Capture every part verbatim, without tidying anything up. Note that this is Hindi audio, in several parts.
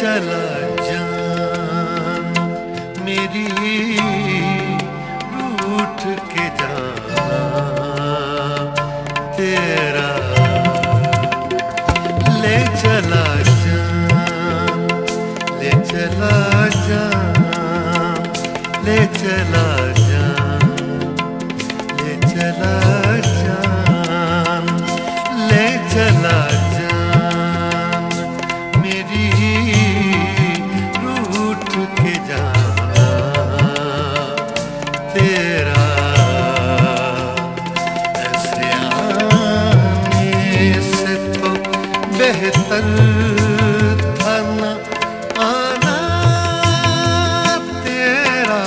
चला जान मेरी रूठ के जाना तेरा ले चला जान ले चला जान ले चला जान ले चला जान ले चला जान मेरी रूठ के जाना तेरा ऐसे आने से तो बेहतर था न आना तेरा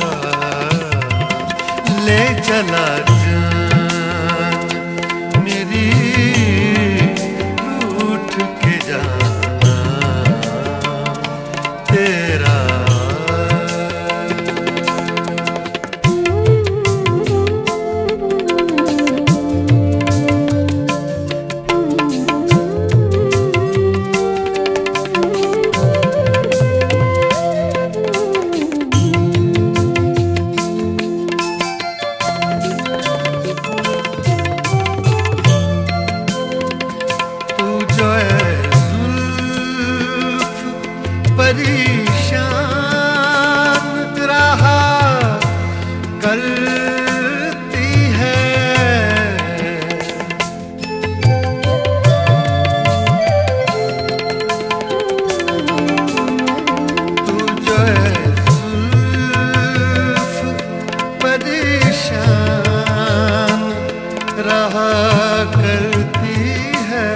ले चला जान मेरी रूठ के जाना तेरा परेशान रहा करती है तू जो है जुल्फ परेशान रहा करती है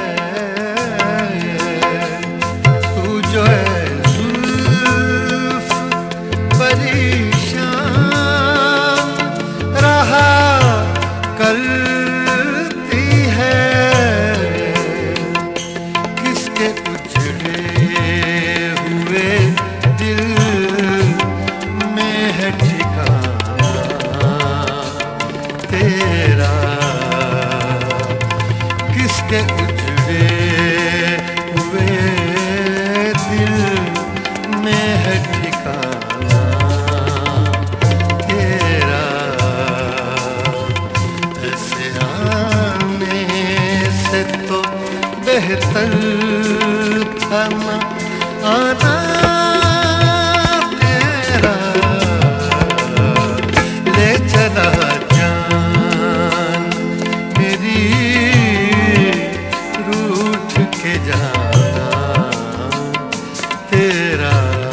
तू जो है परेशान रहा करती है किसके उजड़े हुए दिल में है ठिकाना तेरा किसके उजड़े हुए दिल में है ठिकाना तो बेहतर था न आना तेरा ले चला जान मेरी रूठ के जाना तेरा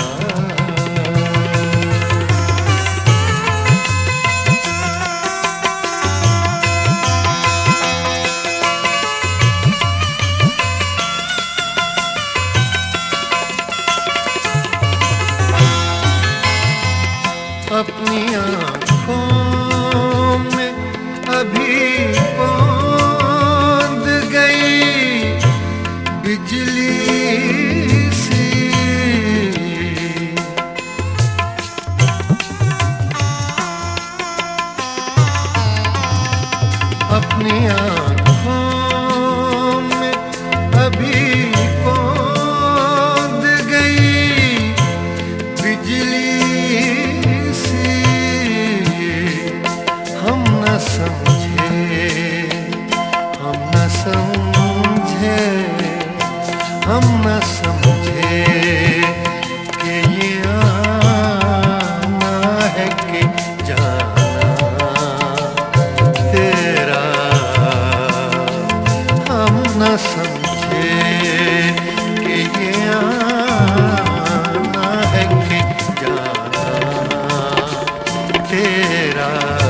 अपनी आँखों में अभी बूंद गई बिजली सी अपनी आँखों में अभी बूंद गई बिजली हम न समझे हम न समझे हम न समझे कि ये आना है कि जाना तेरा हम न समझे कि ये आना है कि जाना तेरा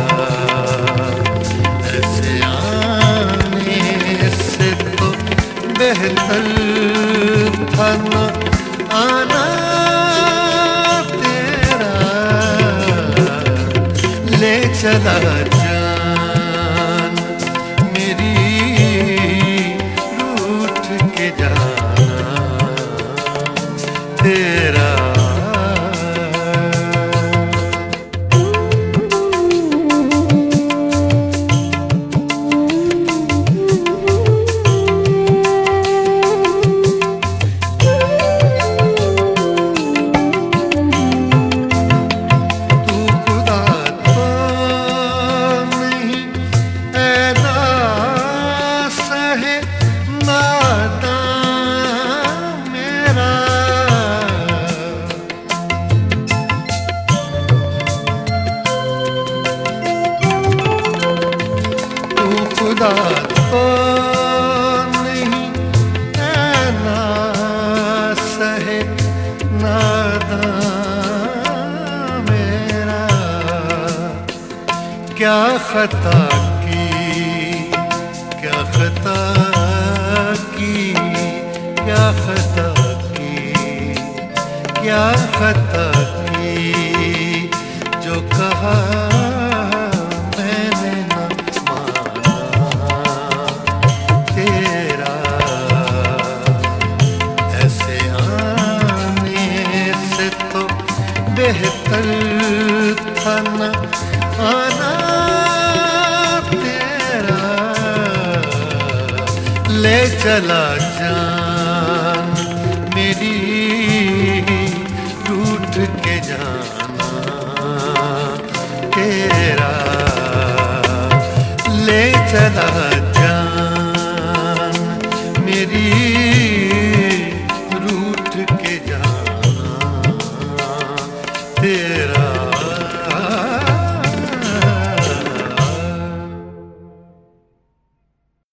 बेहतर था न आना तेरा ले चला जान मेरी रूठ के जाना तेरा क्या खता की, क्या खता की, क्या खता की, क्या खता की, जो कहा मैंने न माना तेरा। ऐसे आने से तो बेहतर था न आना तेरा। ले चला जान मेरी रूठ के जाना तेरा। ले चला जान मेरी